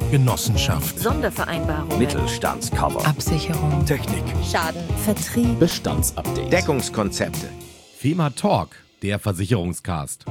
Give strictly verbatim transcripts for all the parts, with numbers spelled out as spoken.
Genossenschaft, Sondervereinbarung, Mittelstandscover, Absicherung, Technik, Schaden, Vertrieb, Bestandsupdate, Deckungskonzepte. FEMA Talk, der Versicherungscast.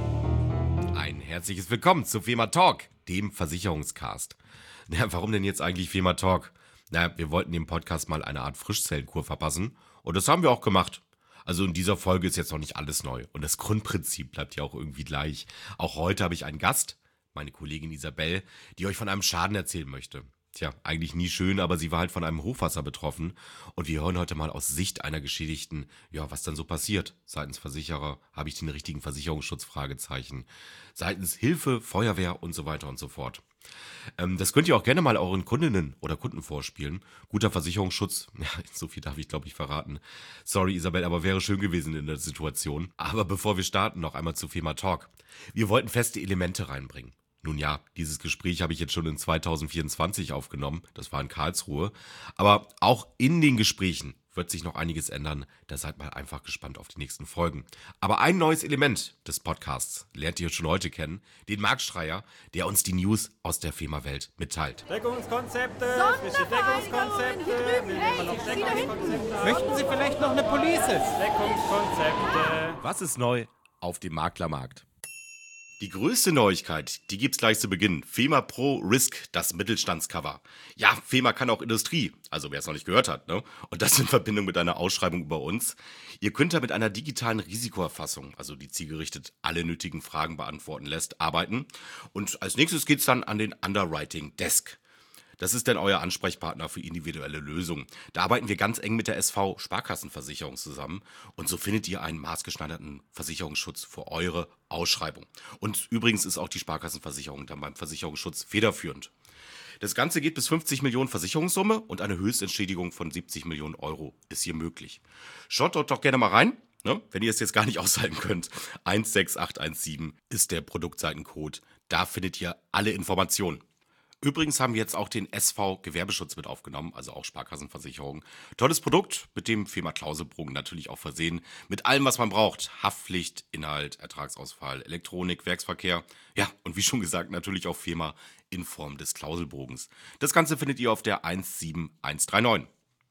Ein herzliches Willkommen zu FEMA Talk, dem Versicherungscast. Na, warum denn jetzt eigentlich FEMA Talk? Na, wir wollten dem Podcast mal eine Art Frischzellenkur verpassen und das haben wir auch gemacht. Also in dieser Folge ist jetzt noch nicht alles neu und das Grundprinzip bleibt ja auch irgendwie gleich. Auch heute habe ich einen Gast, meine Kollegin Isabel, die euch von einem Schaden erzählen möchte. Tja, eigentlich nie schön, aber sie war halt von einem Hochwasser betroffen und wir hören heute mal aus Sicht einer Geschädigten, ja, was dann so passiert. Seitens Versicherer habe ich den richtigen Versicherungsschutz, Fragezeichen. Seitens Hilfe, Feuerwehr und so weiter und so fort. Ähm, das könnt ihr auch gerne mal euren Kundinnen oder Kunden vorspielen. Guter Versicherungsschutz, ja, so viel darf ich glaube ich verraten. Sorry Isabel, aber wäre schön gewesen in der Situation. Aber bevor wir starten, noch einmal zu FEMA Talk. Wir wollten feste Elemente reinbringen. Nun ja, dieses Gespräch habe ich jetzt schon in zwanzig vierundzwanzig aufgenommen, das war in Karlsruhe. Aber auch in den Gesprächen wird sich noch einiges ändern, da seid mal einfach gespannt auf die nächsten Folgen. Aber ein neues Element des Podcasts lernt ihr schon heute kennen, den Marktschreier, der uns die News aus der FEMA-Welt mitteilt. Deckungskonzepte, frische Deckungskonzepte, Hey, noch Deckungskonzepte. möchten Sie vielleicht noch eine Police? Deckungskonzepte. Was ist neu auf dem Maklermarkt? Die größte Neuigkeit, die gibt's gleich zu Beginn. FEMA Pro Risk, das Mittelstandscover. Ja, FEMA kann auch Industrie, also wer es noch nicht gehört hat, ne? Und das in Verbindung mit einer Ausschreibung über uns. Ihr könnt da mit einer digitalen Risikoerfassung, also die zielgerichtet alle nötigen Fragen beantworten lässt, arbeiten. Und als nächstes geht's dann an den Underwriting Desk. Das ist dann euer Ansprechpartner für individuelle Lösungen. Da arbeiten wir ganz eng mit der S V Sparkassenversicherung zusammen und so findet ihr einen maßgeschneiderten Versicherungsschutz für eure Ausschreibung. Und übrigens ist auch die Sparkassenversicherung dann beim Versicherungsschutz federführend. Das Ganze geht bis fünfzig Millionen Versicherungssumme und eine Höchstentschädigung von siebzig Millionen Euro ist hier möglich. Schaut dort doch gerne mal rein, ne? Wenn ihr es jetzt gar nicht aushalten könnt. eins sechs acht eins sieben ist der Produktseitencode. Da findet ihr alle Informationen. Übrigens haben wir jetzt auch den S V Gewerbeschutz mit aufgenommen, also auch Sparkassenversicherung. Tolles Produkt, mit dem FEMA Klauselbogen natürlich auch versehen. Mit allem, was man braucht. Haftpflicht, Inhalt, Ertragsausfall, Elektronik, Werksverkehr. Ja, und wie schon gesagt, natürlich auch FEMA in Form des Klauselbogens. Das Ganze findet ihr auf der eins sieben eins drei neun.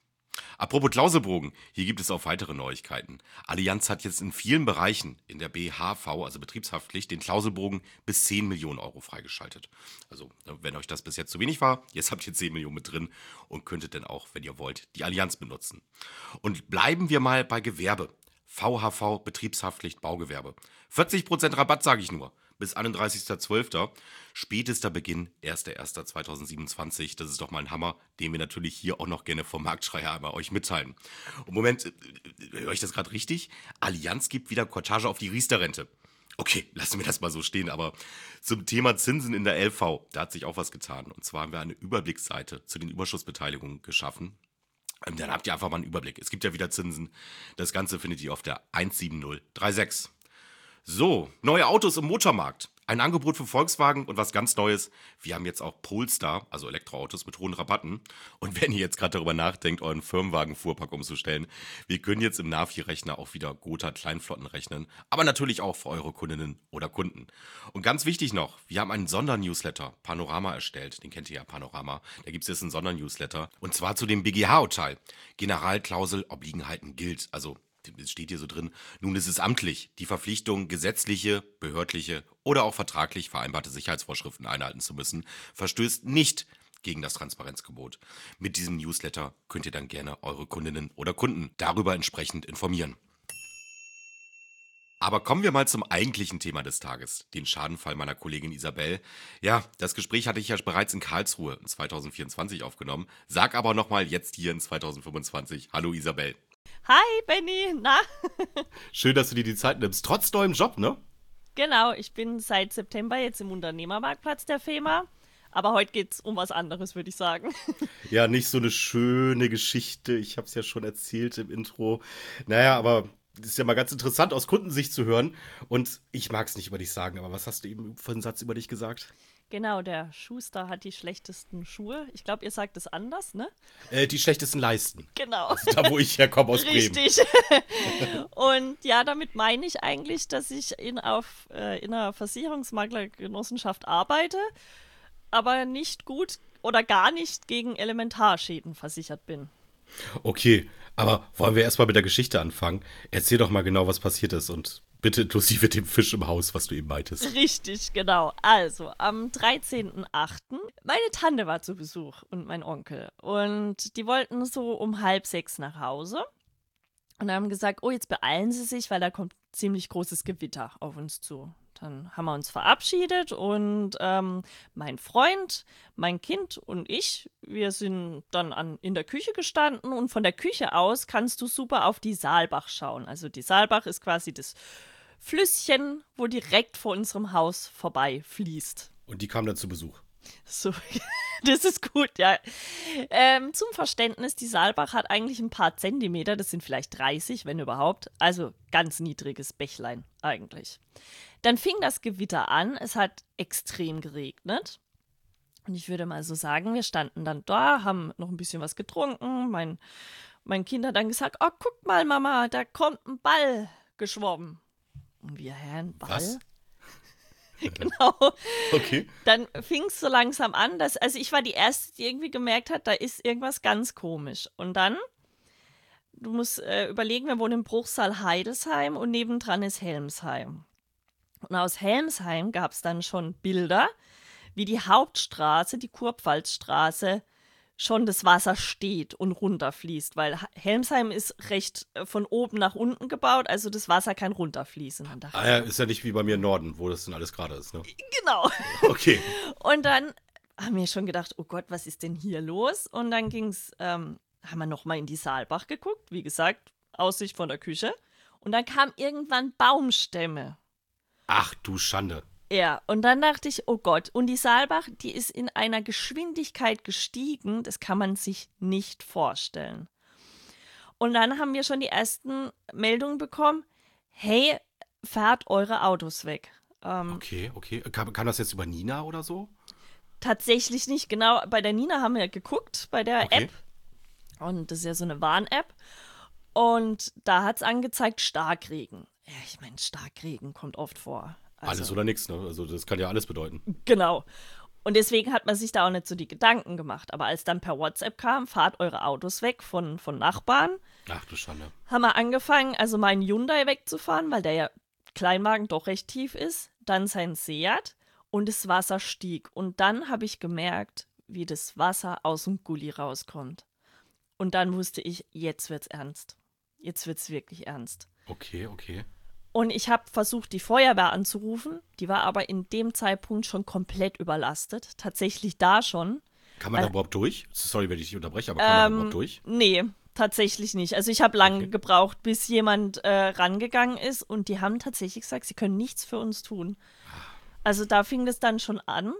Apropos Klauselbogen, hier gibt es auch weitere Neuigkeiten. Allianz hat jetzt in vielen Bereichen in der B H V, also Betriebshaftpflicht, den Klauselbogen bis zehn Millionen Euro freigeschaltet. Also, wenn euch das bis jetzt zu wenig war, jetzt habt ihr zehn Millionen mit drin und könntet dann auch, wenn ihr wollt, die Allianz benutzen. Und bleiben wir mal bei Gewerbe. V H V, Betriebshaftpflicht, Baugewerbe. vierzig Prozent Rabatt, sage ich nur. Bis einunddreißigster zwölfter Spätester Beginn erster erster zweitausendsiebenundzwanzig. Das ist doch mal ein Hammer, den wir natürlich hier auch noch gerne vom Marktschreier einmal euch mitteilen. Und Moment, äh, höre ich das gerade richtig? Allianz gibt wieder Cortage auf die Riester-Rente. Okay, lassen wir das mal so stehen, aber zum Thema Zinsen in der L V, da hat sich auch was getan. Und zwar haben wir eine Überblicksseite zu den Überschussbeteiligungen geschaffen. Dann habt ihr einfach mal einen Überblick. Es gibt ja wieder Zinsen. Das Ganze findet ihr auf der eins sieben null drei sechs. So, neue Autos im Motormarkt. Ein Angebot für Volkswagen und was ganz Neues. Wir haben jetzt auch Polestar, also Elektroautos mit hohen Rabatten. Und wenn ihr jetzt gerade darüber nachdenkt, euren Firmenwagen-Fuhrpark umzustellen, wir können jetzt im Navi-Rechner auch wieder Gotha Kleinflotten rechnen. Aber natürlich auch für eure Kundinnen oder Kunden. Und ganz wichtig noch, wir haben einen Sondernewsletter, Panorama, erstellt. Den kennt ihr ja, Panorama. Da gibt es jetzt einen Sondernewsletter. Und zwar zu dem B G H-Urteil. Generalklausel Obliegenheiten gilt. Also es steht hier so drin, nun ist es amtlich, die Verpflichtung, gesetzliche, behördliche oder auch vertraglich vereinbarte Sicherheitsvorschriften einhalten zu müssen, verstößt nicht gegen das Transparenzgebot. Mit diesem Newsletter könnt ihr dann gerne eure Kundinnen oder Kunden darüber entsprechend informieren. Aber kommen wir mal zum eigentlichen Thema des Tages, den Schadenfall meiner Kollegin Isabel. Ja, das Gespräch hatte ich ja bereits in Karlsruhe in zwanzig vierundzwanzig aufgenommen, sag aber nochmal jetzt hier in zwanzig fünfundzwanzig. Hallo Isabel. Hi, Benny, na? Schön, dass du dir die Zeit nimmst, trotz neuem Job, ne? Genau, ich bin seit September jetzt im Unternehmermarktplatz der FEMA, aber heute geht's um was anderes, würde ich sagen. Ja, nicht so eine schöne Geschichte, ich habe es ja schon erzählt im Intro. Naja, aber das ist ja mal ganz interessant aus Kundensicht zu hören und ich mag es nicht über dich sagen, aber was hast du eben für einen Satz über dich gesagt? Genau, der Schuster hat die schlechtesten Schuhe. Ich glaube, ihr sagt es anders, ne? Äh, die schlechtesten Leisten. Genau. Also da, wo ich herkomme, aus Bremen. Richtig. Und ja, damit meine ich eigentlich, dass ich in, auf, äh, in einer Versicherungsmaklergenossenschaft arbeite aber nicht gut oder gar nicht gegen Elementarschäden versichert bin. Okay, aber wollen wir erstmal mit der Geschichte anfangen? Erzähl doch mal genau, was passiert ist und bitte inklusive dem Fisch im Haus, was du eben meintest. Richtig, genau. Also, am dreizehnten achten meine Tante war zu Besuch und mein Onkel. Und die wollten so um halb sechs nach Hause. Und haben gesagt, oh, jetzt beeilen Sie sich, weil da kommt ziemlich großes Gewitter auf uns zu. Dann haben wir uns verabschiedet und ähm, mein Freund, mein Kind und ich, wir sind dann an, in der Küche gestanden und von der Küche aus kannst du super auf die Saalbach schauen. Also die Saalbach ist quasi das Flüsschen, wo direkt vor unserem Haus vorbei fließt. Und die kam dann zu Besuch. So, das ist gut, ja. Ähm, zum Verständnis, die Saalbach hat eigentlich ein paar Zentimeter, das sind vielleicht dreißig, wenn überhaupt. Also ganz niedriges Bächlein eigentlich. Dann fing das Gewitter an, es hat extrem geregnet. Und ich würde mal so sagen, wir standen dann da, haben noch ein bisschen was getrunken. Mein, mein Kind hat dann gesagt, oh, guck mal, Mama, da kommt ein Ball geschwommen. Und wir, hä, ein Ball? Was? Genau. Okay. Dann fing es so langsam an, dass, also ich war die Erste, die irgendwie gemerkt hat, da ist irgendwas ganz komisch. Und dann, du musst äh, überlegen, wir wohnen im Bruchsal Heidelsheim und nebendran ist Helmsheim. Und aus Helmsheim gab es dann schon Bilder, wie die Hauptstraße, die Kurpfalzstraße, schon das Wasser steht und runterfließt, weil Helmsheim ist recht äh, von oben nach unten gebaut, also das Wasser kann runterfließen. Dann dachte Ah ja, ist ja nicht wie bei mir im Norden, wo das dann alles gerade ist, ne? ich, genau. Okay. Und dann haben wir schon gedacht, oh Gott, was ist denn hier los? Und dann ging's, ähm, haben wir nochmal in die Saalbach geguckt, wie gesagt, Aussicht von der Küche. Und dann kam irgendwann Baumstämme. Ach du Schande. Ja, und dann dachte ich, oh Gott, und die Saalbach, die ist in einer Geschwindigkeit gestiegen, das kann man sich nicht vorstellen. Und dann haben wir schon die ersten Meldungen bekommen, hey, fahrt eure Autos weg. Ähm, Okay, okay. Kam, kam das jetzt über Nina oder so? Tatsächlich nicht, genau, bei der Nina haben wir geguckt, bei der Okay. App. Und das ist ja so eine Warn-App. Und da hat es angezeigt, Starkregen. Ja, ich meine, Starkregen kommt oft vor. Also, Alles oder nichts, ne? Also das kann ja alles bedeuten. genau. Und deswegen hat man sich da auch nicht so die Gedanken gemacht. Aber als dann per WhatsApp kam, fahrt eure Autos weg von, von Nachbarn, Ach du Schande. haben wir angefangen, also meinen Hyundai wegzufahren, weil der ja Kleinwagen doch recht tief ist. Dann sein Seat und das Wasser stieg. Und dann habe ich gemerkt, wie das Wasser aus dem Gully rauskommt. Und dann wusste ich, jetzt wird's ernst. Jetzt wird's wirklich ernst. Okay, okay. Und ich habe versucht, die Feuerwehr anzurufen. Die war aber in dem Zeitpunkt schon komplett überlastet. Tatsächlich da schon. Kann man da Äh, überhaupt durch? Sorry, wenn ich dich unterbreche, aber kann man da Ähm, überhaupt durch? Nee, tatsächlich nicht. Also ich habe lange Okay. gebraucht, bis jemand äh, rangegangen ist. Und die haben tatsächlich gesagt, sie können nichts für uns tun. Also da fing das dann schon an.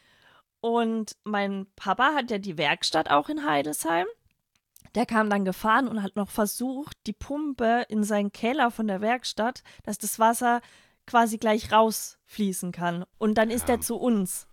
Und mein Papa hat ja die Werkstatt auch in Heidelsheim. Der kam dann gefahren und hat noch versucht, die Pumpe in seinen Keller von der Werkstatt, dass das Wasser quasi gleich rausfließen kann. Und dann ist Ja. er zu uns.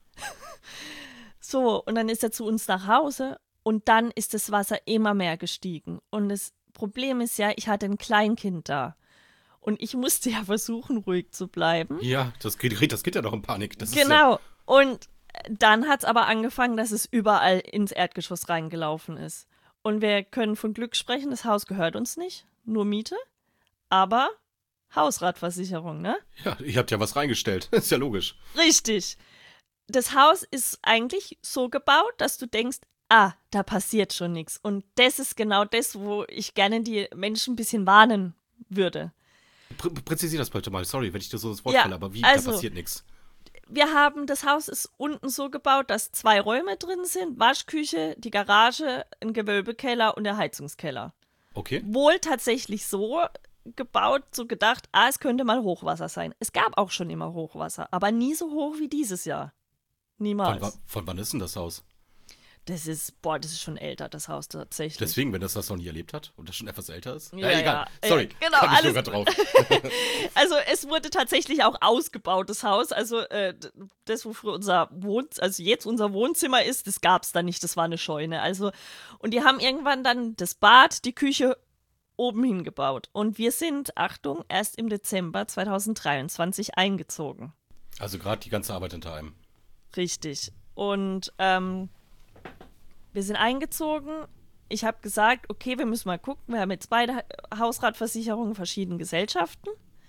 So, und dann ist er zu uns nach Hause und dann ist das Wasser immer mehr gestiegen. Und das Problem ist ja, ich hatte ein Kleinkind da. Und ich musste ja versuchen, ruhig zu bleiben. Ja, das geht, das geht ja doch in Panik. Das Ist ja, Genau. Und dann hat es aber angefangen, dass es überall ins Erdgeschoss reingelaufen ist. Und wir können von Glück sprechen, das Haus gehört uns nicht, nur Miete, aber Hausratversicherung, ne? ja, ihr habt ja was reingestellt. Ist ja logisch. Richtig. Das Haus ist eigentlich so gebaut, dass du denkst, ah, da passiert schon nichts. Und das ist genau das, wo ich gerne die Menschen ein bisschen warnen würde. Prä präzisier das bitte mal. Sorry, wenn ich dir so das Wort Ja, falle, aber wie, also- da passiert nichts. Wir haben, das Haus ist unten so gebaut, dass zwei Räume drin sind, Waschküche, die Garage, ein Gewölbekeller und der Heizungskeller. Okay. Wohl tatsächlich so gebaut, so gedacht, ah, es könnte mal Hochwasser sein. Es gab auch schon immer Hochwasser, aber nie so hoch wie dieses Jahr. Von, Niemals. wa- von wann ist denn das Haus? Das ist, boah, das ist schon älter, das Haus tatsächlich. Deswegen, wenn das das noch nie erlebt hat und das schon etwas älter ist? Ja, egal. ja. Sorry, Ja, genau, kam ich alles sogar drauf. Also es wurde tatsächlich auch ausgebaut, das Haus. Also äh, d- das, wo früher unser Wohn also jetzt unser Wohnzimmer ist, das gab es da nicht, das war eine Scheune. Also, und die haben irgendwann dann das Bad, die Küche oben hingebaut. Und wir sind, Achtung, erst im Dezember zweitausenddreiundzwanzig eingezogen. Also gerade die ganze Arbeit hinter einem. Richtig. Und ähm, wir sind eingezogen. Ich habe gesagt, okay, wir müssen mal gucken. Wir haben jetzt beide Hausratversicherungen, verschiedene Gesellschaften.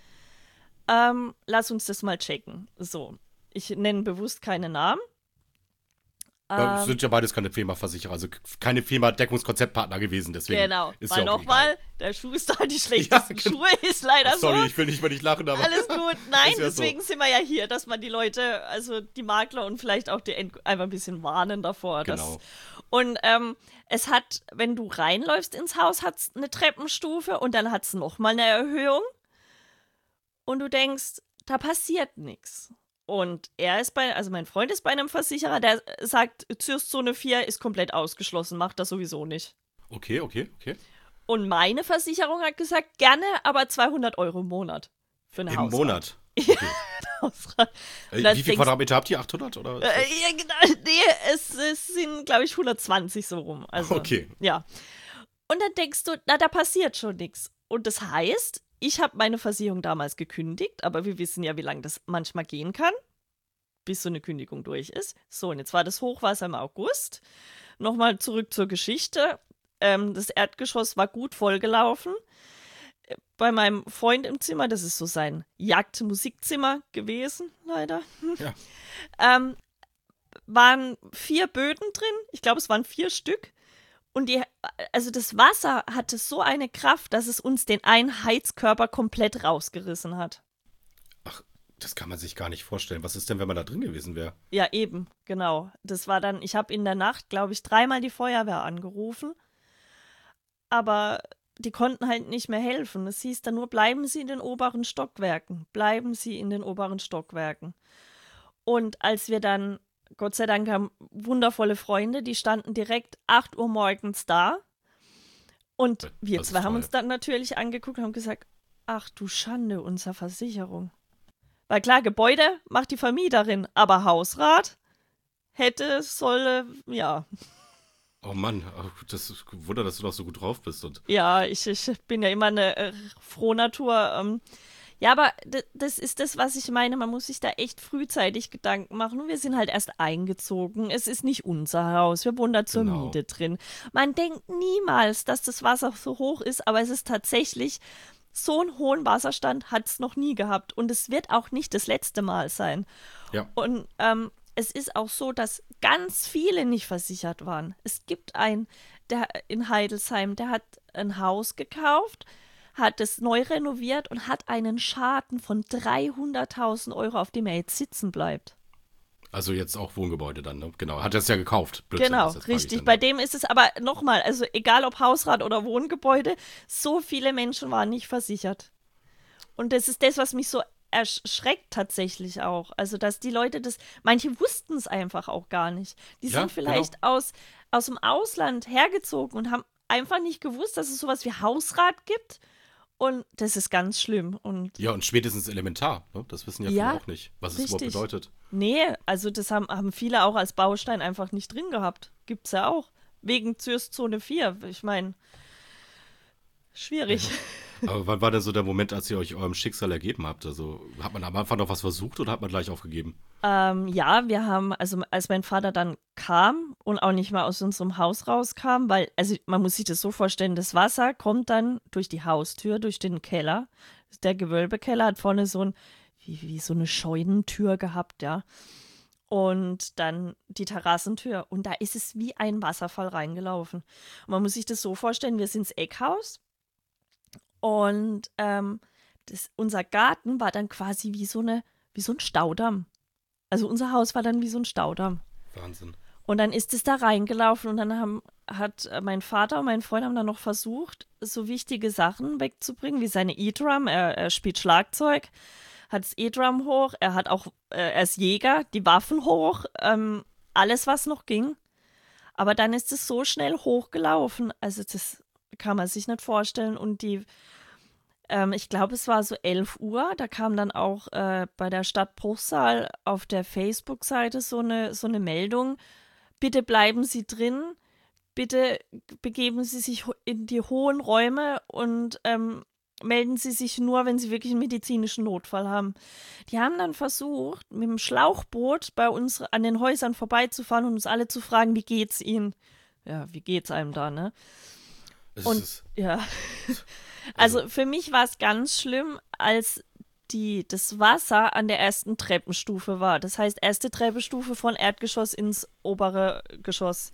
Ähm, lass uns das mal checken. So, ich nenne bewusst keine Namen. Ja, Ähm, sind ja beides keine FEMA-Versicherer, also keine FEMA-Deckungskonzeptpartner gewesen, deswegen genau, ist weil ja auch nochmal, egal. der Schuster hat die schlechtesten Ja, genau. Schuhe, ist leider Sorry, so. ich will nicht über dich lachen, aber Alles gut. Nein, ist ja so. deswegen sind wir ja hier, dass man die Leute, also die Makler und vielleicht auch die End- einfach ein bisschen warnen davor. Dass, Genau. Und ähm, es hat, wenn du reinläufst ins Haus, hat es eine Treppenstufe und dann hat es nochmal eine Erhöhung. Und du denkst, da passiert nichts. Und er ist bei, also mein Freund ist bei einem Versicherer, der sagt, Zürszone vier ist komplett ausgeschlossen, macht das sowieso nicht. Okay, okay, okay. Und meine Versicherung hat gesagt, gerne, aber zweihundert Euro im Monat für eine Im Hausrat. Monat. Hausrat. Äh, das Wie viel denkst- Quadratmeter habt ihr? achthundert? Oder? Äh, ja, genau, nee, es, es sind, glaube ich, hundertzwanzig so rum. Also, Okay. Ja. Und dann denkst du, na, da passiert schon nichts. Und das heißt, ich habe meine Versicherung damals gekündigt, aber wir wissen ja, wie lange das manchmal gehen kann, bis so eine Kündigung durch ist. So, und jetzt war das Hochwasser im August. Nochmal zurück zur Geschichte. Ähm, das Erdgeschoss war gut vollgelaufen. Bei meinem Freund im Zimmer, das ist so sein Jagdmusikzimmer gewesen, leider. Ja. Ähm, waren vier Böden drin. Ich glaube, es waren vier Stück. Und die, also das Wasser hatte so eine Kraft, dass es uns den einen Heizkörper komplett rausgerissen hat. Ach, das kann man sich gar nicht vorstellen. Was ist denn, wenn man da drin gewesen wäre? Ja, eben, genau. Das war dann, ich habe in der Nacht, glaube ich, dreimal die Feuerwehr angerufen. Aber die konnten halt nicht mehr helfen. Es hieß dann nur, bleiben Sie in den oberen Stockwerken. Bleiben Sie in den oberen Stockwerken. Und als wir dann, Gott sei Dank, haben wundervolle Freunde, die standen direkt acht Uhr morgens da. Und wir Das ist zwei haben toll. uns dann natürlich angeguckt und haben gesagt, ach du Schande, unsere Versicherung. Weil klar, Gebäude macht die Vermieterin, aber Hausrat hätte, solle, ja. Oh Mann, ach, das ist ein Wunder, dass du noch so gut drauf bist. Und Ja, ich, ich bin ja immer eine äh, Frohnatur. Ähm, ja, aber d- das ist das, was ich meine. Man muss sich da echt frühzeitig Gedanken machen. Und wir sind halt erst eingezogen. Es ist nicht unser Haus. Wir wohnen da zur Genau. Miete drin. Man denkt niemals, dass das Wasser so hoch ist, aber es ist tatsächlich, so einen hohen Wasserstand hat es noch nie gehabt. Und es wird auch nicht das letzte Mal sein. ja, Und ähm, es ist auch so, dass ganz viele nicht versichert waren. Es gibt einen, der in Heidelsheim, der hat ein Haus gekauft, hat es neu renoviert und hat einen Schaden von dreihunderttausend Euro, auf dem er jetzt sitzen bleibt. also jetzt auch Wohngebäude dann, ne? Genau, hat er es ja gekauft. Blödsinn, Genau, das jetzt frage ich richtig. dann, Bei ne? dem ist es aber nochmal, also egal ob Hausrat oder Wohngebäude, so viele Menschen waren nicht versichert. Und das ist das, was mich so erschreckt tatsächlich auch. Also, dass die Leute das, manche wussten es einfach auch gar nicht. Die Ja, sind vielleicht aus, aus dem Ausland hergezogen und haben einfach nicht gewusst, dass es sowas wie Hausrat gibt. Und das ist ganz schlimm. Und Ja, und spätestens elementar, ne? Das wissen ja viele Ja, auch nicht, was es überhaupt richtig. bedeutet. nee, also das haben, haben viele auch als Baustein einfach nicht drin gehabt. Gibt's ja auch. Wegen Zürszone vier. Ich meine, schwierig. Aber wann war denn so der Moment, als ihr euch eurem Schicksal ergeben habt? Also hat man am Anfang noch was versucht oder hat man gleich aufgegeben? Ähm, ja, wir haben, also als mein Vater dann kam und auch nicht mal aus unserem Haus rauskam, weil, also man muss sich das so vorstellen, das Wasser kommt dann durch die Haustür, durch den Keller. Der Gewölbekeller hat vorne so ein, wie, wie so eine Scheunentür gehabt, ja. Und dann die Terrassentür. Und da ist es wie ein Wasserfall reingelaufen. Und man muss sich das so vorstellen, wir sind ins Eckhaus und ähm, das, unser Garten war dann quasi wie so eine, wie so ein Staudamm. Also unser Haus war dann wie so ein Staudamm. Wahnsinn. Und dann ist es da reingelaufen und dann haben, hat äh, mein Vater und mein Freund haben dann noch versucht, so wichtige Sachen wegzubringen, wie seine E-Drum. Er, er spielt Schlagzeug, hat das E-Drum hoch, er hat auch, äh, er ist Jäger, die Waffen hoch, ähm, alles, was noch ging. Aber dann ist es so schnell hochgelaufen, also das kann man sich nicht vorstellen. Und die, ähm, ich glaube, es war so elf Uhr, da kam dann auch äh, bei der Stadt Bruchsal auf der Facebook-Seite so eine, so eine Meldung, bitte bleiben Sie drin, bitte begeben Sie sich ho- in die hohen Räume und ähm, melden sie sich nur, wenn sie wirklich einen medizinischen Notfall haben. Die haben dann versucht, mit dem Schlauchboot bei uns an den Häusern vorbeizufahren und uns alle zu fragen, wie geht's ihnen? Ja, wie geht's einem da, ne? Es Und ist, ja, also für mich war es ganz schlimm, als die, das Wasser an der ersten Treppenstufe war. Das heißt, erste Treppenstufe von Erdgeschoss ins obere Geschoss.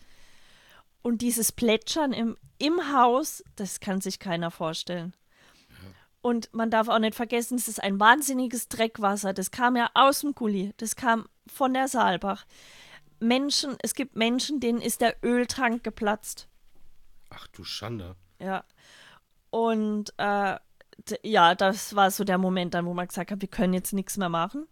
Und dieses Plätschern im, im Haus, das kann sich keiner vorstellen. Und man darf auch nicht vergessen, es ist ein wahnsinniges Dreckwasser. Das kam ja aus dem Gully. Das kam von der Saalbach. Menschen, es gibt Menschen, denen ist der Öltank geplatzt. ach du Schande. Ja. Und äh, d- ja, das war so der Moment dann, wo man gesagt hat, wir können jetzt nichts mehr machen.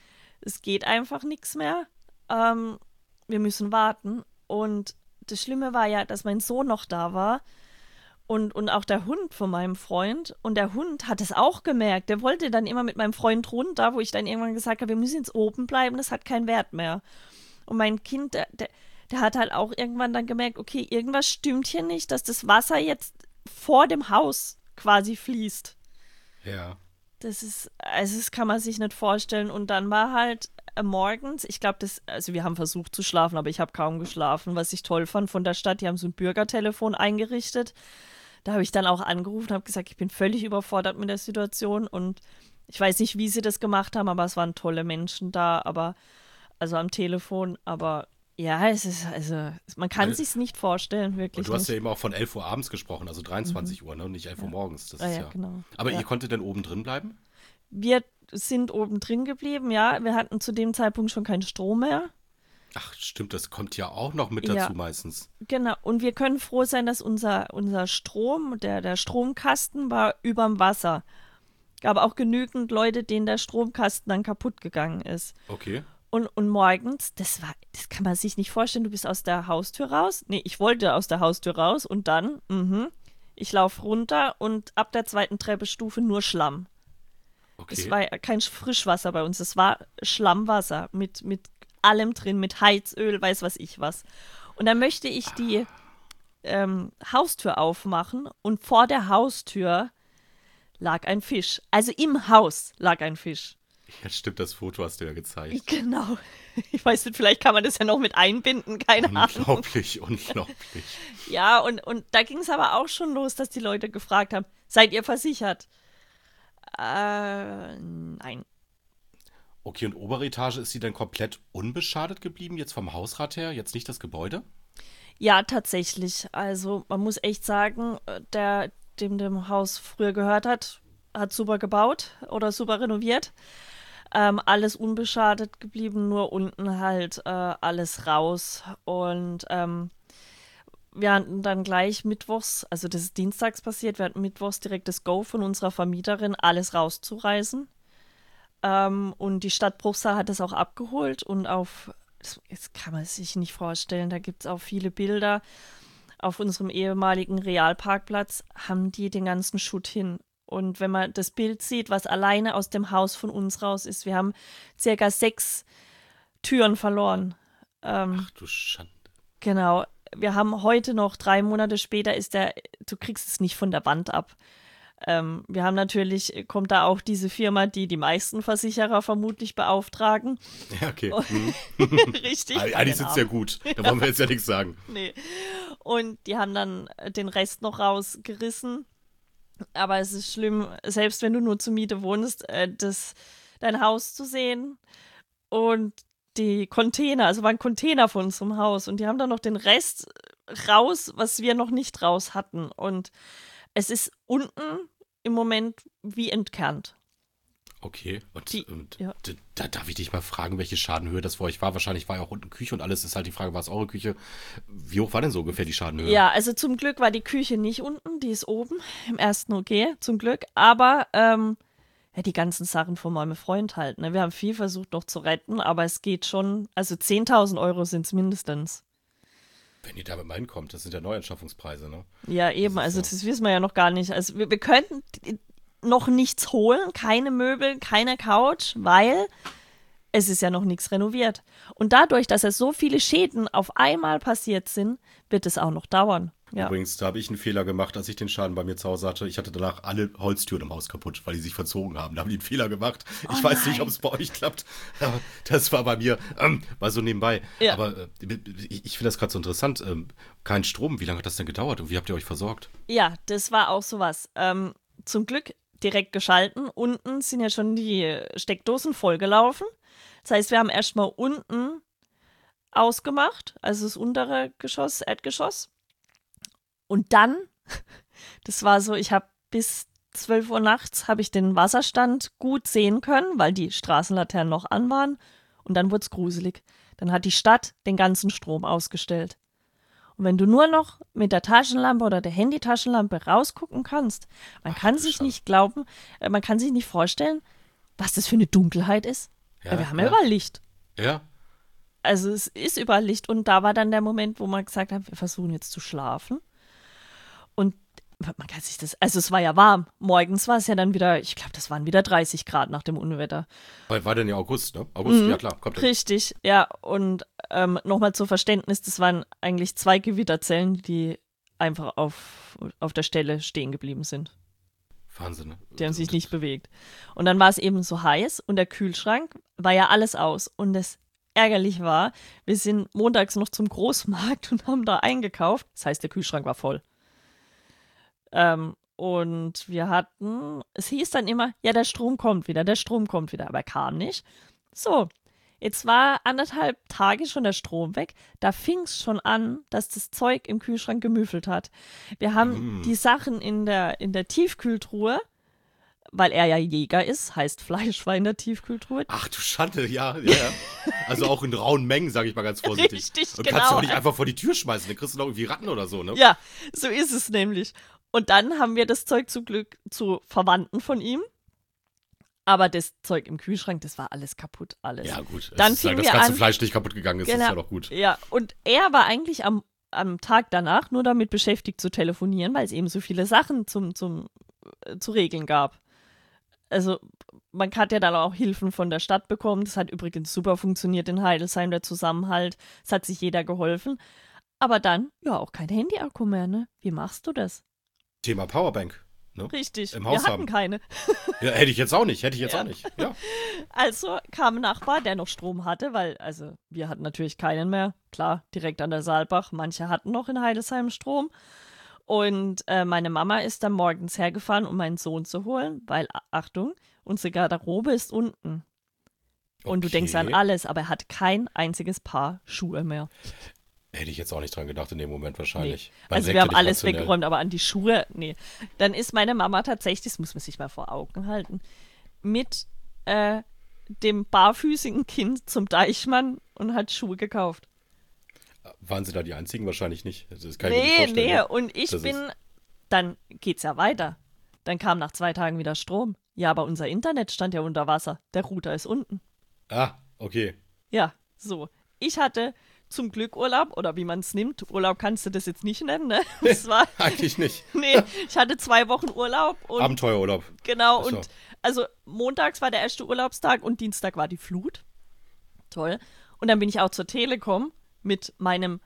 Es geht einfach nichts mehr. Ähm, wir müssen warten. Und das Schlimme war ja, dass mein Sohn noch da war und, und auch der Hund von meinem Freund. Und der Hund hat es auch gemerkt. Der wollte dann immer mit meinem Freund runter, wo ich dann irgendwann gesagt habe, wir müssen jetzt oben bleiben, das hat keinen Wert mehr. Und mein Kind, der, der, der hat halt auch irgendwann dann gemerkt, okay, irgendwas stimmt hier nicht, dass das Wasser jetzt vor dem Haus quasi fließt. Ja. Das ist, also das kann man sich nicht vorstellen. Und dann war halt äh, morgens, ich glaube, das, also wir haben versucht zu schlafen, aber ich habe kaum geschlafen, was ich toll fand von der Stadt. Die haben so ein Bürgertelefon eingerichtet. Da habe ich dann auch angerufen und habe gesagt, ich bin völlig überfordert mit der Situation. Und ich weiß nicht, wie sie das gemacht haben, aber es waren tolle Menschen da, aber also am Telefon. Aber ja, es ist, also man kann Weil- es sich nicht vorstellen, wirklich Und du hast nicht. ja eben auch von elf Uhr abends gesprochen, also dreiundzwanzig Uhr, ne? Und nicht elf Uhr morgens. Das Ah, ist ja, ja. genau. Aber Ja. ihr konntet denn oben drin bleiben? Wir sind oben drin geblieben, ja. Wir hatten zu dem Zeitpunkt schon keinen Strom mehr. Ach, stimmt, das kommt ja auch noch mit Ja. dazu meistens. Genau. Und wir können froh sein, dass unser, unser Strom, der, der Stromkasten war überm Wasser. Gab auch genügend Leute, denen der Stromkasten dann kaputt gegangen ist. Okay. Und, und morgens, das war, das kann man sich nicht vorstellen, du bist aus der Haustür raus. Nee, ich wollte aus der Haustür raus und dann, mhm, ich laufe runter und ab der zweiten Treppestufe nur Schlamm. Okay. Es war ja kein Frischwasser bei uns, es war Schlammwasser mit, mit allem drin, mit Heizöl, weiß was ich was. Und dann möchte ich die ähm, Haustür aufmachen und vor der Haustür lag ein Fisch. Also im Haus lag ein Fisch. Ja, stimmt, das Foto hast du ja gezeigt. Genau. Ich weiß nicht, vielleicht kann man das ja noch mit einbinden, keine Ahnung. Unglaublich, unglaublich. Ja, und, und da ging es aber auch schon los, dass die Leute gefragt haben, seid ihr versichert? Äh, nein. Okay, und obere Etage, ist sie dann komplett unbeschadet geblieben, jetzt vom Hausrat her, jetzt nicht das Gebäude? Ja, tatsächlich. Also man muss echt sagen, der, dem dem Haus früher gehört hat, hat super gebaut oder super renoviert. Ähm, alles unbeschadet geblieben, nur unten halt äh, alles raus. Und ähm, wir hatten dann gleich mittwochs, also das ist dienstags passiert, wir hatten mittwochs direkt das Go von unserer Vermieterin, alles rauszureißen. Ähm, und die Stadt Bruchsal hat das auch abgeholt und auf, das, das kann man sich nicht vorstellen, da gibt es auch viele Bilder. Auf unserem ehemaligen Realparkplatz haben die den ganzen Schutt hin. Und wenn man das Bild sieht, was alleine aus dem Haus von uns raus ist, wir haben circa sechs Türen verloren. Ähm, Ach du Schande. genau. Wir haben heute noch, drei Monate später, ist der, du kriegst es nicht von der Wand ab. Ähm, wir haben natürlich, kommt da auch diese Firma, die die meisten Versicherer vermutlich beauftragen. Ja, okay. Mhm. Richtig. Eigentlich sind es ja gut. Da wollen wir jetzt ja nichts sagen. Nee. Und die haben dann den Rest noch rausgerissen. Aber es ist schlimm, selbst wenn du nur zur Miete wohnst, äh, das, dein Haus zu sehen und die Container, also waren Container von unserem Haus und die haben dann noch den Rest raus, was wir noch nicht raus hatten. Und es ist unten im Moment wie entkernt. Okay. Und, Die- und ja. d- da darf ich dich mal fragen, welche Schadenhöhe das für euch war. Wahrscheinlich war ja auch unten Küche und alles. Ist halt die Frage, war es eure Küche? Wie hoch war denn so ungefähr die Schadenhöhe? Ja, also zum Glück war die Küche nicht unten, die ist oben, im ersten O G, zum Glück. Aber ähm, ja, die ganzen Sachen von meinem Freund halt. Ne? Wir haben viel versucht noch zu retten, aber es geht schon, also zehntausend Euro sind es mindestens. Wenn ihr damit mal hinkommt, das sind ja Neuanschaffungspreise, ne? Ja, eben, Das ist also so. das wissen wir ja noch gar nicht. Also wir, wir könnten noch nichts holen, keine Möbel, keine Couch, weil es ist ja noch nichts renoviert. Und dadurch, dass ja so viele Schäden auf einmal passiert sind, wird es auch noch dauern. Ja. Übrigens, da habe ich einen Fehler gemacht, als ich den Schaden bei mir zu Hause hatte. Ich hatte danach alle Holztüren im Haus kaputt, weil die sich verzogen haben. Da haben die einen Fehler gemacht. Ich Oh weiß nein. nicht, ob es bei euch klappt. Aber das war bei mir, ähm, war so nebenbei. Ja. Aber äh, ich, ich finde das gerade so interessant. Ähm, kein Strom, wie lange hat das denn gedauert und wie habt ihr euch versorgt? Ja, das war auch sowas. Ähm, zum Glück direkt geschalten. Unten sind ja schon die Steckdosen vollgelaufen. Das heißt, wir haben erstmal unten ausgemacht, also das untere Geschoss, Erdgeschoss. Und dann, das war so, ich habe bis zwölf Uhr nachts habe ich den Wasserstand gut sehen können, weil die Straßenlaternen noch an waren. Und dann wurde es gruselig. Dann hat die Stadt den ganzen Strom ausgestellt. Und wenn du nur noch mit der Taschenlampe oder der Handytaschenlampe rausgucken kannst, man Ach, kann du sich Schande. nicht glauben, äh, man kann sich nicht vorstellen, was das für eine Dunkelheit ist. Ja, Weil wir haben ja ja. überall Licht. Ja, Also es ist überall Licht. Und da war dann der Moment, wo man gesagt hat, wir versuchen jetzt zu schlafen. Und man kann sich das, also es war ja warm. Morgens war es ja dann wieder, ich glaube, das waren wieder dreißig Grad nach dem Unwetter. weil war denn ja August, ne? August, ja klar, kommt hin. Richtig, ja. Und ähm, nochmal zur Verständnis, das waren eigentlich zwei Gewitterzellen, die einfach auf, auf der Stelle stehen geblieben sind. Wahnsinn, ne? Die haben sich nicht bewegt. Und dann war es eben so heiß und der Kühlschrank war ja alles aus. Und das ärgerlich war, wir sind montags noch zum Großmarkt und haben da eingekauft. Das heißt, der Kühlschrank war voll. Ähm, und wir hatten, es hieß dann immer, ja, der Strom kommt wieder, der Strom kommt wieder, aber er kam nicht. So, jetzt war anderthalb Tage schon der Strom weg. Da fing es schon an, dass das Zeug im Kühlschrank gemüffelt hat. Wir haben Mm. die Sachen in der, in der Tiefkühltruhe, weil er ja Jäger ist, heißt Fleisch war in der Tiefkühltruhe. Ach du Schande, ja, ja, ja. Also auch in rauen Mengen, sage ich mal ganz vorsichtig. Richtig, Und genau. kannst du auch nicht einfach vor die Tür schmeißen, dann kriegst du noch irgendwie Ratten oder so, ne? Ja, so ist es nämlich. Und dann haben wir das Zeug zum Glück zu Verwandten von ihm. Aber das Zeug im Kühlschrank, das war alles kaputt, alles. Ja, gut. Dann Es ist ja, fingen das wir ganze an- Fleisch nicht kaputt gegangen ist, ist ja doch gut. Ja, und er war eigentlich am, am Tag danach nur damit beschäftigt zu telefonieren, weil es eben so viele Sachen zum, zum, äh, zu regeln gab. Also man hat ja dann auch Hilfen von der Stadt bekommen. Das hat übrigens super funktioniert in Heidelsheim, der Zusammenhalt. Es hat sich jeder geholfen. Aber dann, ja, auch kein Handy-Akku mehr, ne? Wie machst du das? Thema Powerbank. Ne? Richtig, Im wir Haus hatten haben. keine. Ja, hätte ich jetzt auch nicht, hätte ich jetzt Ja. auch nicht. Ja. Also kam ein Nachbar, der noch Strom hatte, weil, also wir hatten natürlich keinen mehr. Klar, direkt an der Saalbach. Manche hatten noch in Heidesheim Strom. Und äh, meine Mama ist dann morgens hergefahren, um meinen Sohn zu holen, weil, a- Achtung, unsere Garderobe ist unten. Und du Okay. denkst an alles, aber er hat kein einziges Paar Schuhe mehr. Hätte ich jetzt auch nicht dran gedacht in dem Moment wahrscheinlich. Nee. Man Also denkt wir ja haben nicht alles rationell. weggeräumt, aber an die Schuhe, nee. Dann ist meine Mama tatsächlich, das muss man sich mal vor Augen halten, mit äh, dem barfüßigen Kind zum Deichmann und hat Schuhe gekauft. Waren sie da die einzigen? Wahrscheinlich nicht. Also das kann ich mir nicht Nee, vorstellen. nee, ne? und ich Das bin, ist- dann geht's ja weiter. Dann kam nach zwei Tagen wieder Strom. Ja, aber unser Internet stand ja unter Wasser. Der Router ist unten. Ah, okay. Ja, so. Ich hatte zum Glück Urlaub, oder wie man es nimmt. Urlaub kannst du das jetzt nicht nennen, ne? Das war, Eigentlich nicht. nee, ich hatte zwei Wochen Urlaub und Abenteuerurlaub. genau, Ach so. und also montags war der erste Urlaubstag und Dienstag war die Flut. Toll. Und dann bin ich auch zur Telekom mit meinem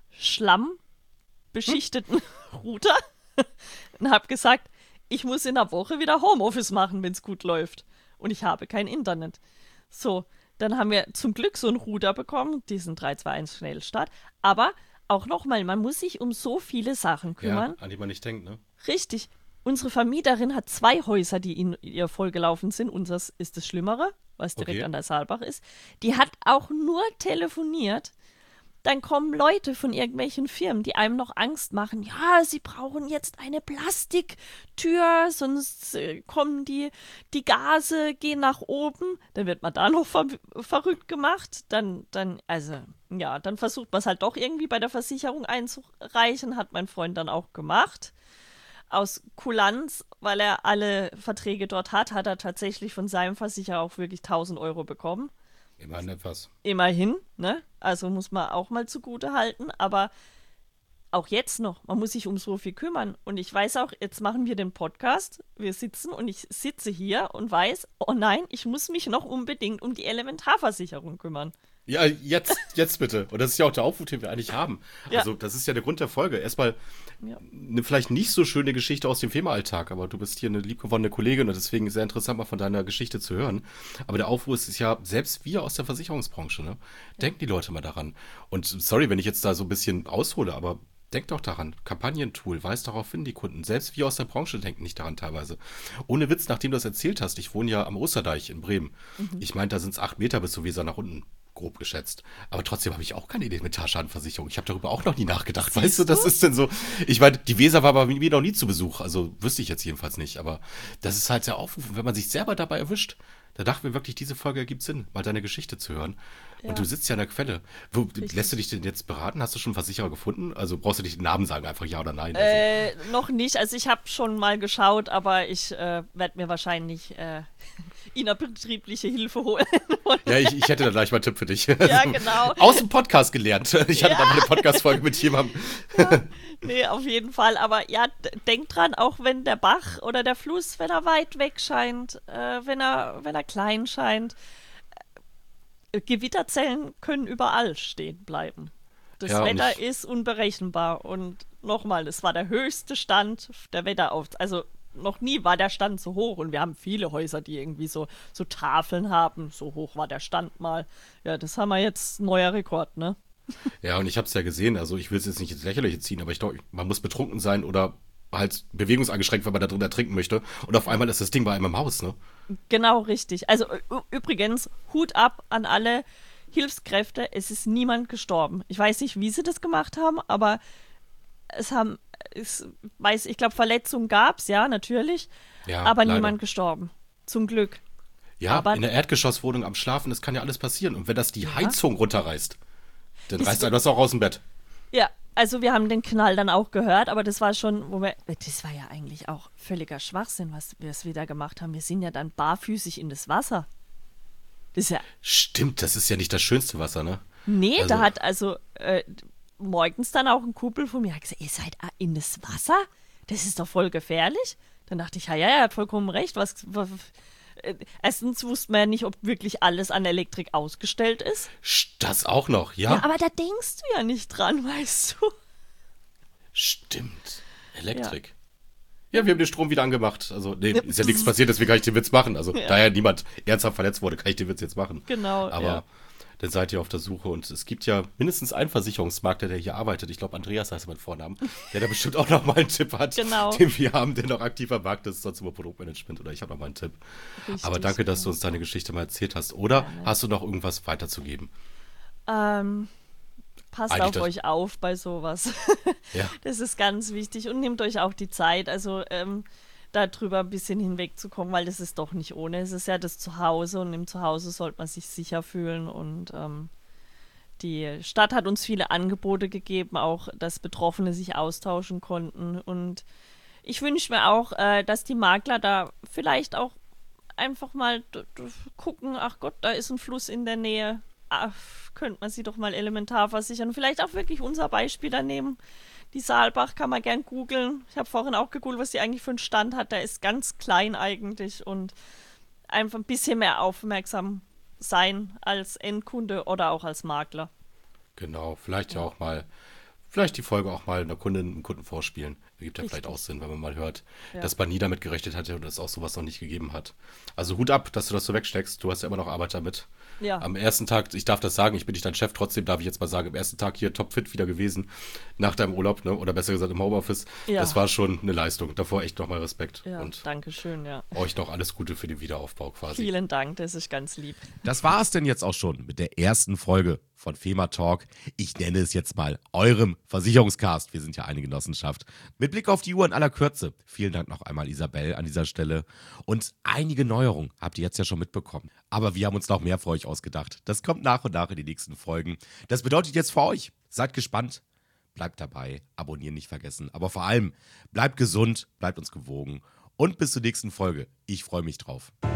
schlammbeschichteten Router und habe gesagt, ich muss in der Woche wieder Homeoffice machen, wenn es gut läuft. Und ich habe kein Internet. So, dann haben wir zum Glück so einen Router bekommen, diesen drei zwei eins Schnellstart. Aber auch nochmal, man muss sich um so viele Sachen kümmern. Ja, an die man nicht denkt, ne? Richtig. Unsere Vermieterin hat zwei Häuser, die in ihr vollgelaufen sind. Unseres ist das Schlimmere, was direkt Okay. an der Saalbach ist. Die hat auch nur telefoniert. Dann kommen Leute von irgendwelchen Firmen, die einem noch Angst machen. Ja, sie brauchen jetzt eine Plastiktür, sonst äh, kommen die, die Gase, gehen nach oben. Dann wird man da noch ver verrückt gemacht. Dann, dann, also, ja, dann versucht man es halt doch irgendwie bei der Versicherung einzureichen. Hat mein Freund dann auch gemacht. Aus Kulanz, weil er alle Verträge dort hat, hat er tatsächlich von seinem Versicherer auch wirklich tausend Euro bekommen. Immerhin etwas. Immerhin, ne? Also muss man auch mal zugute halten, aber auch jetzt noch, man muss sich um so viel kümmern. Und ich weiß auch, jetzt machen wir den Podcast, wir sitzen und ich sitze hier und weiß, oh nein, ich muss mich noch unbedingt um die Elementarversicherung kümmern. Ja, jetzt, jetzt bitte. Und das ist ja auch der Aufruf, den wir eigentlich haben. Ja. Also, das ist ja der Grund der Folge. Erstmal Ja. eine vielleicht nicht so schöne Geschichte aus dem FEMA-Alltag, aber du bist hier eine liebgewonnene Kollegin und deswegen sehr interessant, mal von deiner Geschichte zu hören. Aber der Aufruf ist ja, selbst wir aus der Versicherungsbranche, ne? Denken die Leute mal daran. Und sorry, wenn ich jetzt da so ein bisschen aushole, aber denkt doch daran. Kampagnentool, weist darauf hin, die Kunden. Selbst wir aus der Branche denken nicht daran teilweise. Ohne Witz, nachdem du das erzählt hast, ich wohne ja am Osterdeich in Bremen. Mhm. Ich meine, da sind es acht Meter bis zur Weser nach unten. Grob geschätzt. Aber trotzdem habe ich auch keine Elementarschadenversicherung. Ich habe darüber auch noch nie nachgedacht. Siehst weißt du, das du? Ist denn so. Ich meine, die Weser war bei mir noch nie zu Besuch. Also wüsste ich jetzt jedenfalls nicht. Aber das ist halt der Aufruf. Und wenn man sich selber dabei erwischt, da dachten wir wirklich, diese Folge ergibt Sinn, mal deine Geschichte zu hören. Ja. Und du sitzt ja an der Quelle. Wo, lässt du dich denn jetzt beraten? Hast du schon einen Versicherer gefunden? Also brauchst du nicht den Namen sagen, einfach ja oder nein? Also. Äh, noch nicht. Also ich habe schon mal geschaut, aber ich äh, werde mir wahrscheinlich äh, innerbetriebliche Hilfe holen. Ja, ich, ich hätte da gleich mal einen Tipp für dich. Ja, genau. Aus dem Podcast gelernt. Ich hatte Ja. da mal eine Podcast-Folge mit jemandem. Ja. Nee, auf jeden Fall. Aber ja, d- denk dran, auch wenn der Bach oder der Fluss, wenn er weit weg scheint, äh, wenn er, wenn er klein scheint, äh, Gewitterzellen können überall stehen bleiben. Das Ja, und Wetter ich- ist unberechenbar. Und nochmal, das war der höchste Stand der Wetterauf... Also noch nie war der Stand so hoch. Und wir haben viele Häuser, die irgendwie so, so Tafeln haben. So hoch war der Stand mal. Ja, das haben wir jetzt neuer Rekord, ne? Ja, und ich habe es ja gesehen, also ich will es jetzt nicht ins Lächerliche ziehen, aber ich glaube, man muss betrunken sein oder halt bewegungseingeschränkt, wenn man da drin ertrinken möchte. Und auf einmal ist das Ding bei einem im Haus, ne? Genau, richtig. Also ü- übrigens, Hut ab an alle Hilfskräfte. Es ist niemand gestorben. Ich weiß nicht, wie sie das gemacht haben, aber es haben, es weiß, ich glaube, Verletzungen gab es, ja, natürlich, Ja, aber leider. niemand gestorben. Zum Glück. Ja, aber- in der Erdgeschosswohnung am Schlafen, das kann ja alles passieren. Und wenn das die Heizung runterreißt, dann Das- reißt einem das auch aus dem Bett. Ja, also wir haben den Knall dann auch gehört, aber das war schon, wo wir, das war ja eigentlich auch völliger Schwachsinn, was wir es wieder gemacht haben. Wir sind ja dann barfüßig in das Wasser. Das ist ja, Stimmt, das ist ja nicht das schönste Wasser, ne? nee, Also- da hat also äh, morgens dann auch ein Kumpel von mir gesagt, ihr seid in das Wasser? Das ist doch voll gefährlich. Dann dachte ich, ja, ja, er hat vollkommen recht. Was, was, äh, erstens wusste man ja nicht, ob wirklich alles an Elektrik ausgestellt ist. Sch- Das auch noch, ja? Ja, aber da denkst du ja nicht dran, weißt du. Stimmt. Elektrik. Ja. wir haben den Strom wieder angemacht. Also, nee, ist ja nichts Psst. passiert, deswegen kann ich den Witz machen. Also, Ja. daher niemand ernsthaft verletzt wurde, kann ich den Witz jetzt machen. Genau, Aber ja. dann seid ihr auf der Suche. Und es gibt ja mindestens einen Versicherungsmakler, der hier arbeitet. Ich glaube, Andreas heißt er mit Vornamen. Der da bestimmt auch noch mal einen Tipp hat, Genau. den wir haben, der noch aktiv am Markt ist, sonst über Produktmanagement. Oder ich habe noch mal einen Tipp. Richtig, Aber danke, dass du ja. uns deine Geschichte mal erzählt hast. Oder hast du noch irgendwas weiterzugeben? Ähm, passt Eigentlich auf das- euch auf bei sowas. Ja. Das ist ganz wichtig und nehmt euch auch die Zeit, also ähm, darüber ein bisschen hinwegzukommen, weil das ist doch nicht ohne. Es ist ja das Zuhause und im Zuhause sollte man sich sicher fühlen und ähm, die Stadt hat uns viele Angebote gegeben, auch dass Betroffene sich austauschen konnten und ich wünsche mir auch, äh, dass die Makler da vielleicht auch einfach mal d- d- gucken, ach Gott, da ist ein Fluss in der Nähe, ach, könnte man sie doch mal elementar versichern. Vielleicht auch wirklich unser Beispiel da nehmen. Die Saalbach kann man gern googeln. Ich habe vorhin auch gegoogelt, was die eigentlich für einen Stand hat. Der ist ganz klein eigentlich und einfach ein bisschen mehr aufmerksam sein als Endkunde oder auch als Makler. Genau, vielleicht ja auch mal, vielleicht die Folge auch mal einer Kundin, einem Kunden vorspielen. Ergibt ja Richtig. vielleicht auch Sinn, wenn man mal hört, Ja. dass man nie damit gerechnet hatte und es auch sowas noch nicht gegeben hat. Also Hut ab, dass du das so wegsteckst. Du hast ja immer noch Arbeit damit. Ja. Am ersten Tag, ich darf das sagen, ich bin nicht dein Chef, trotzdem darf ich jetzt mal sagen, am ersten Tag hier topfit wieder gewesen, nach deinem Urlaub, ne? Oder besser gesagt im Homeoffice. Ja. Das war schon eine Leistung. Davor echt nochmal Respekt. Ja, Und danke schön, ja. euch noch alles Gute für den Wiederaufbau quasi. Vielen Dank, das ist ganz lieb. Das war es denn jetzt auch schon mit der ersten Folge von FEMA Talk. Ich nenne es jetzt mal eurem Versicherungscast. Wir sind ja eine Genossenschaft. Mit Blick auf die Uhr in aller Kürze. Vielen Dank noch einmal Isabel an dieser Stelle. Und einige Neuerungen habt ihr jetzt ja schon mitbekommen. Aber wir haben uns noch mehr für euch ausgedacht. Das kommt nach und nach in die nächsten Folgen. Das bedeutet jetzt für euch, seid gespannt. Bleibt dabei, abonnieren nicht vergessen. Aber vor allem, bleibt gesund, bleibt uns gewogen. Und bis zur nächsten Folge. Ich freue mich drauf.